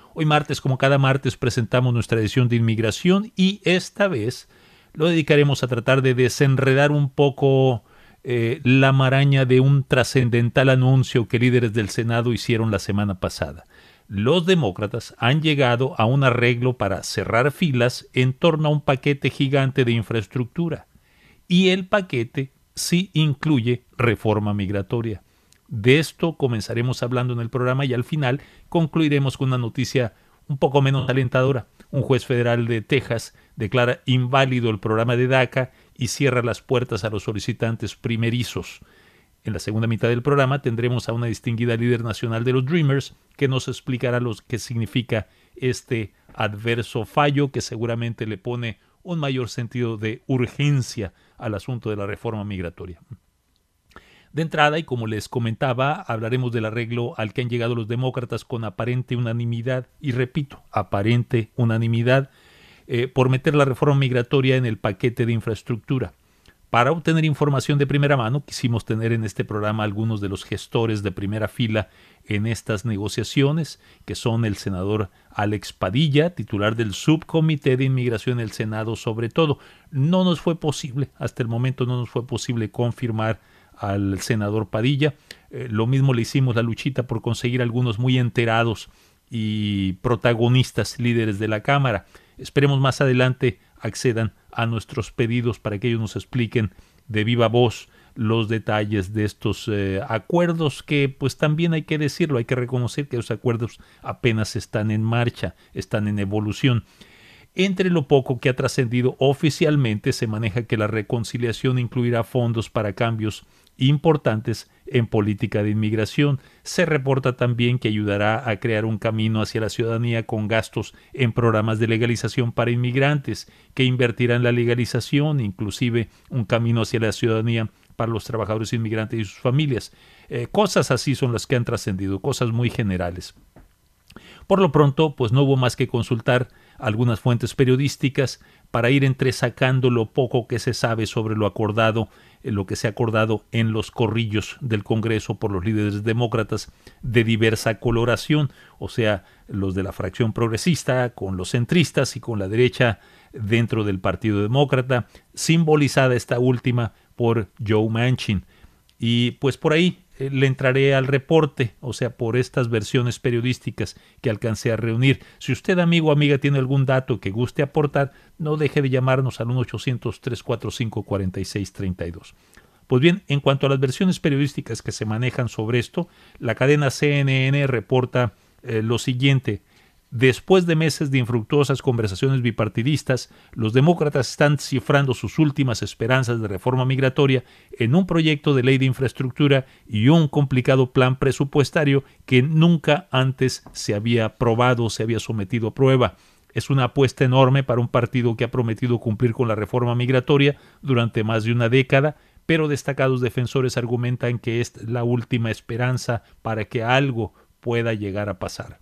Hoy martes, como cada martes, presentamos nuestra edición de inmigración y esta vez lo dedicaremos a tratar de desenredar un poco la maraña de un trascendental anuncio que líderes del Senado hicieron la semana pasada. Los demócratas han llegado a un arreglo para cerrar filas en torno a un paquete gigante de infraestructura. Y el paquete sí incluye reforma migratoria. De esto comenzaremos hablando en el programa y al final concluiremos con una noticia un poco menos alentadora. Un juez federal de Texas declara inválido el programa de DACA y cierra las puertas a los solicitantes primerizos. En la segunda mitad del programa tendremos a una distinguida líder nacional de los Dreamers que nos explicará lo que significa este adverso fallo que seguramente le pone un mayor sentido de urgencia al asunto de la reforma migratoria. De entrada, y como les comentaba, hablaremos del arreglo al que han llegado los demócratas con aparente unanimidad, y repito, aparente unanimidad, por meter la reforma migratoria en el paquete de infraestructura. Para obtener información de primera mano, quisimos tener en este programa algunos de los gestores de primera fila en estas negociaciones, que son el senador Alex Padilla, titular del Subcomité de Inmigración del Senado sobre todo. No nos fue posible, hasta el momento no nos fue posible confirmar al senador Padilla. Lo mismo le hicimos la luchita por conseguir algunos muy enterados y protagonistas líderes de la Cámara. Esperemos más adelante accedan a nuestros pedidos para que ellos nos expliquen de viva voz los detalles de estos acuerdos que pues también hay que decirlo, hay que reconocer que los acuerdos apenas están en marcha, están en evolución. Entre lo poco que ha trascendido oficialmente se maneja que la reconciliación incluirá fondos para cambios importantes en política de inmigración. Se reporta también que ayudará a crear un camino hacia la ciudadanía con gastos en programas de legalización para inmigrantes, que invertirá en la legalización, inclusive un camino hacia la ciudadanía para los trabajadores inmigrantes y sus familias. Cosas así son las que han trascendido, cosas muy generales. Por lo pronto, pues no hubo más que consultar algunas fuentes periodísticas para ir entresacando lo poco que se sabe sobre lo acordado, lo que se ha acordado en los corrillos del Congreso por los líderes demócratas de diversa coloración, o sea, los de la fracción progresista, con los centristas y con la derecha dentro del Partido Demócrata, simbolizada esta última por Joe Manchin. Y pues por ahí le entraré al reporte, o sea, por estas versiones periodísticas que alcancé a reunir. Si usted, amigo o amiga, tiene algún dato que guste aportar, no deje de llamarnos al 1-800-345-4632. Pues bien, en cuanto a las versiones periodísticas que se manejan sobre esto, la cadena CNN reporta lo siguiente. Después de meses de infructuosas conversaciones bipartidistas, los demócratas están cifrando sus últimas esperanzas de reforma migratoria en un proyecto de ley de infraestructura y un complicado plan presupuestario que nunca antes se había aprobado, se había sometido a prueba. Es una apuesta enorme para un partido que ha prometido cumplir con la reforma migratoria durante más de una década, pero destacados defensores argumentan que es la última esperanza para que algo pueda llegar a pasar.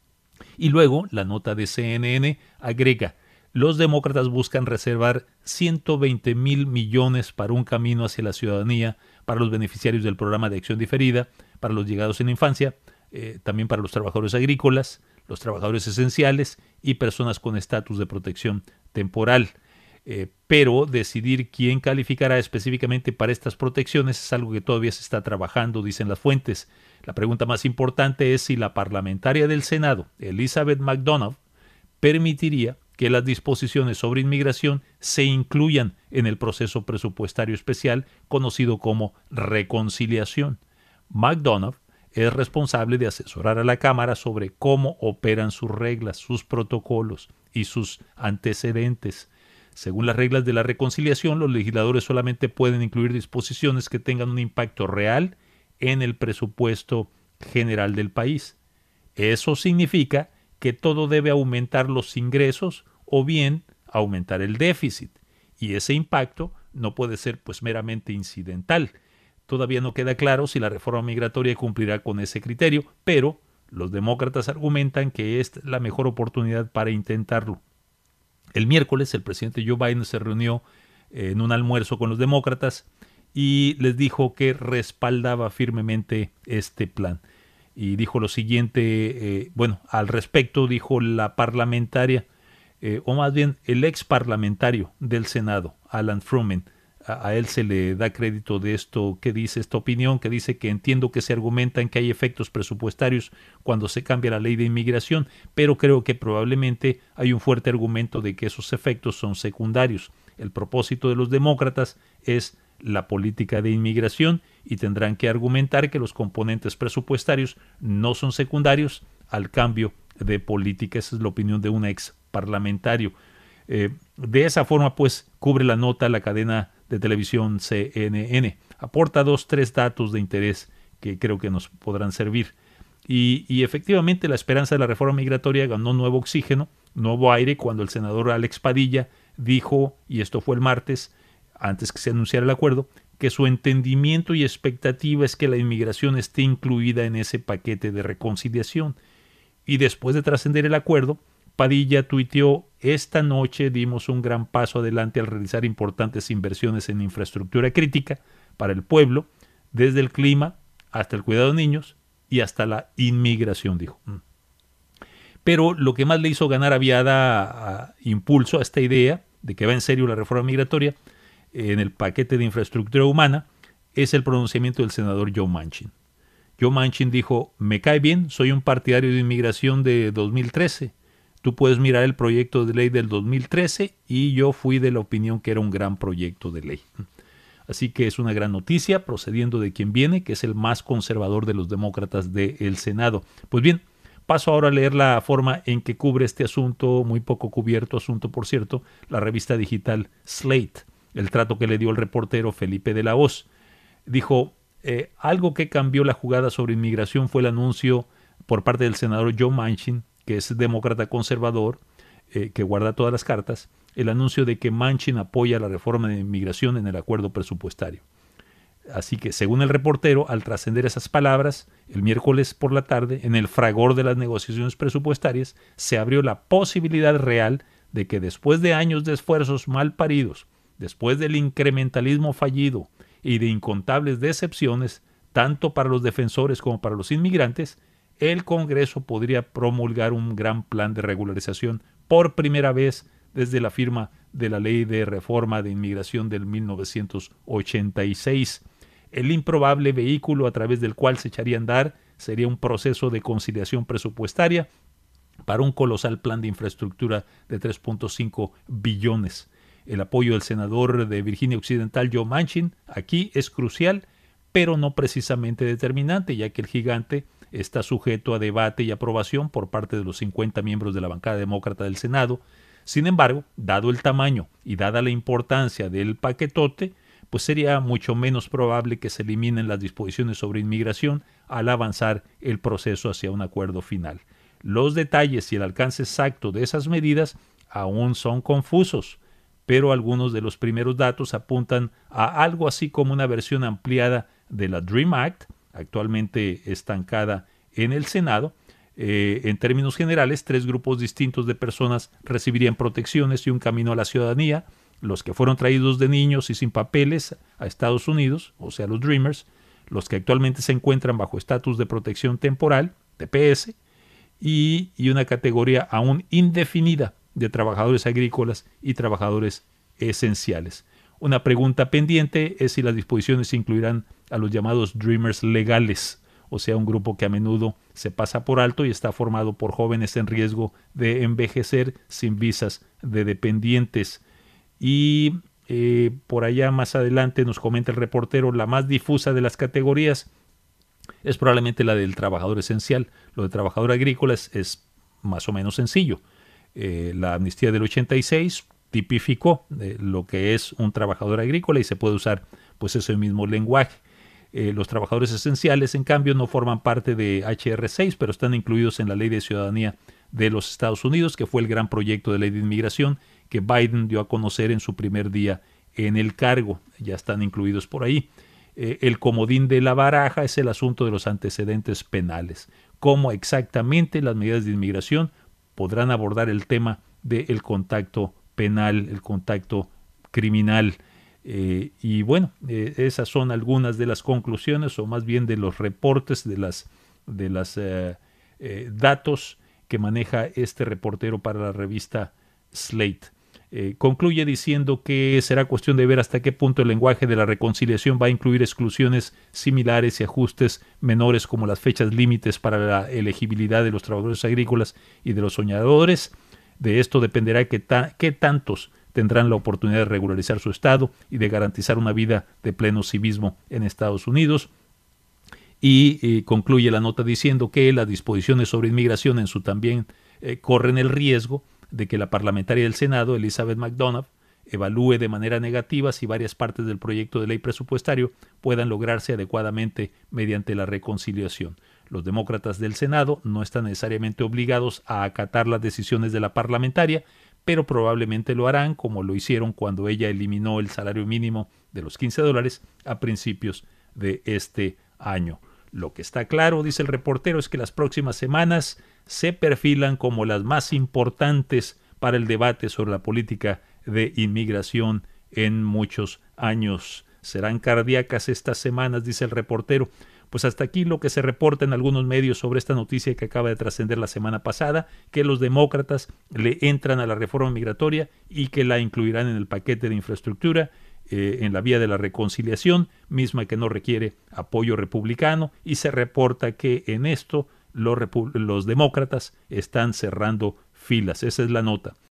Y luego, la nota de CNN agrega, los demócratas buscan reservar 120,000 millones para un camino hacia la ciudadanía, para los beneficiarios del programa de acción diferida, para los llegados en la infancia, también para los trabajadores agrícolas, los trabajadores esenciales y personas con estatus de protección temporal. Pero decidir quién calificará específicamente para estas protecciones es algo que todavía se está trabajando, dicen las fuentes. La pregunta más importante es si la parlamentaria del Senado, Elizabeth McDonough, permitiría que las disposiciones sobre inmigración se incluyan en el proceso presupuestario especial conocido como reconciliación. McDonough es responsable de asesorar a la Cámara sobre cómo operan sus reglas, sus protocolos y sus antecedentes. Según las reglas de la reconciliación, los legisladores solamente pueden incluir disposiciones que tengan un impacto real en el presupuesto general del país. Eso significa que todo debe aumentar los ingresos o bien aumentar el déficit, y ese impacto no puede ser pues meramente incidental. Todavía no queda claro si la reforma migratoria cumplirá con ese criterio, pero los demócratas argumentan que es la mejor oportunidad para intentarlo. El miércoles el presidente Joe Biden se reunió en un almuerzo con los demócratas y les dijo que respaldaba firmemente este plan. y dijo lo siguiente, bueno, al respecto dijo la parlamentaria, o más bien el ex parlamentario del Senado, Alan Frumin. A él se le da crédito de esto que dice, esta opinión que dice que entiendo que se argumenta en que hay efectos presupuestarios cuando se cambia la ley de inmigración, pero creo que probablemente hay un fuerte argumento de que esos efectos son secundarios. El propósito de los demócratas es la política de inmigración y tendrán que argumentar que los componentes presupuestarios no son secundarios al cambio de política. Esa es la opinión de un ex parlamentario. De esa forma, pues, cubre la nota la cadena de televisión CNN. Aporta 2-3 datos de interés que creo que nos podrán servir. Y efectivamente la esperanza de la reforma migratoria ganó nuevo oxígeno, nuevo aire, cuando el senador Alex Padilla dijo, y esto fue el martes, antes que se anunciara el acuerdo, que su entendimiento y expectativa es que la inmigración esté incluida en ese paquete de reconciliación. Y después de trascender el acuerdo, Padilla tuiteó: esta noche dimos un gran paso adelante al realizar importantes inversiones en infraestructura crítica para el pueblo, desde el clima hasta el cuidado de niños y hasta la inmigración, dijo. Pero lo que más le hizo ganar aviada impulso a esta idea de que va en serio la reforma migratoria en el paquete de infraestructura humana es el pronunciamiento del senador Joe Manchin. Joe Manchin dijo: me cae bien, soy un partidario de inmigración de 2013. Tú puedes mirar el proyecto de ley del 2013 y yo fui de la opinión que era un gran proyecto de ley. Así que es una gran noticia procediendo de quien viene, que es el más conservador de los demócratas del Senado. Pues bien, paso ahora a leer la forma en que cubre este asunto, muy poco cubierto asunto, por cierto, la revista digital Slate. El trato que le dio el reportero Felipe de la Hoz. Dijo: algo que cambió la jugada sobre inmigración fue el anuncio por parte del senador Joe Manchin, que es demócrata conservador, que guarda todas las cartas, el anuncio de que Manchin apoya la reforma de inmigración en el acuerdo presupuestario. Así que, según el reportero, al trascender esas palabras, el miércoles por la tarde, en el fragor de las negociaciones presupuestarias, se abrió la posibilidad real de que después de años de esfuerzos mal paridos, después del incrementalismo fallido y de incontables decepciones, tanto para los defensores como para los inmigrantes, el Congreso podría promulgar un gran plan de regularización por primera vez desde la firma de la Ley de Reforma de Inmigración del 1986. El improbable vehículo a través del cual se echaría a andar sería un proceso de conciliación presupuestaria para un colosal plan de infraestructura de 3.5 billones. El apoyo del senador de Virginia Occidental, Joe Manchin, aquí es crucial, pero no precisamente determinante, ya que el gigante está sujeto a debate y aprobación por parte de los 50 miembros de la bancada demócrata del Senado. Sin embargo, dado el tamaño y dada la importancia del paquetote, pues sería mucho menos probable que se eliminen las disposiciones sobre inmigración al avanzar el proceso hacia un acuerdo final. Los detalles y el alcance exacto de esas medidas aún son confusos, pero algunos de los primeros datos apuntan a algo así como una versión ampliada de la DREAM Act, actualmente estancada en el Senado. En términos generales, 3 grupos distintos de personas recibirían protecciones y un camino a la ciudadanía: los que fueron traídos de niños y sin papeles a Estados Unidos, o sea, los Dreamers; los que actualmente se encuentran bajo estatus de protección temporal, TPS, y una categoría aún indefinida de trabajadores agrícolas y trabajadores esenciales. Una pregunta pendiente es si las disposiciones incluirán a los llamados Dreamers legales, o sea, un grupo que a menudo se pasa por alto y está formado por jóvenes en riesgo de envejecer sin visas de dependientes. Y por allá más adelante nos comenta el reportero: la más difusa de las categorías es probablemente la del trabajador esencial. Lo de trabajador agrícola es más o menos sencillo. La amnistía del 86 tipificó lo que es un trabajador agrícola y se puede usar pues ese mismo lenguaje. Los trabajadores esenciales, en cambio, no forman parte de HR6, pero están incluidos en la Ley de Ciudadanía de los Estados Unidos, que fue el gran proyecto de ley de inmigración que Biden dio a conocer en su primer día en el cargo. Ya están incluidos por ahí. El comodín de la baraja es el asunto de los antecedentes penales. Cómo exactamente las medidas de inmigración podrán abordar el tema del contacto penal, el contacto criminal. Y bueno, esas son algunas de las conclusiones, o más bien de los reportes, de las de los datos que maneja este reportero para la revista Slate. Concluye diciendo que será cuestión de ver hasta qué punto el lenguaje de la reconciliación va a incluir exclusiones similares y ajustes menores como las fechas límites para la elegibilidad de los trabajadores agrícolas y de los soñadores. De esto dependerá qué tantos tendrán la oportunidad de regularizar su estado y de garantizar una vida de pleno civismo en Estados Unidos. Y concluye la nota diciendo que las disposiciones sobre inmigración en su también corren el riesgo de que la parlamentaria del Senado, Elizabeth McDonough, evalúe de manera negativa si varias partes del proyecto de ley presupuestario puedan lograrse adecuadamente mediante la reconciliación. Los demócratas del Senado no están necesariamente obligados a acatar las decisiones de la parlamentaria, pero probablemente lo harán como lo hicieron cuando ella eliminó el salario mínimo de los $15 a principios de este año. Lo que está claro, dice el reportero, es que las próximas semanas se perfilan como las más importantes para el debate sobre la política de inmigración en muchos años. Serán cardíacas estas semanas, dice el reportero. Pues hasta aquí lo que se reporta en algunos medios sobre esta noticia que acaba de trascender la semana pasada, que los demócratas le entran a la reforma migratoria y que la incluirán en el paquete de infraestructura en la vía de la reconciliación, misma que no requiere apoyo republicano, y se reporta que en esto los demócratas están cerrando filas. Esa es la nota.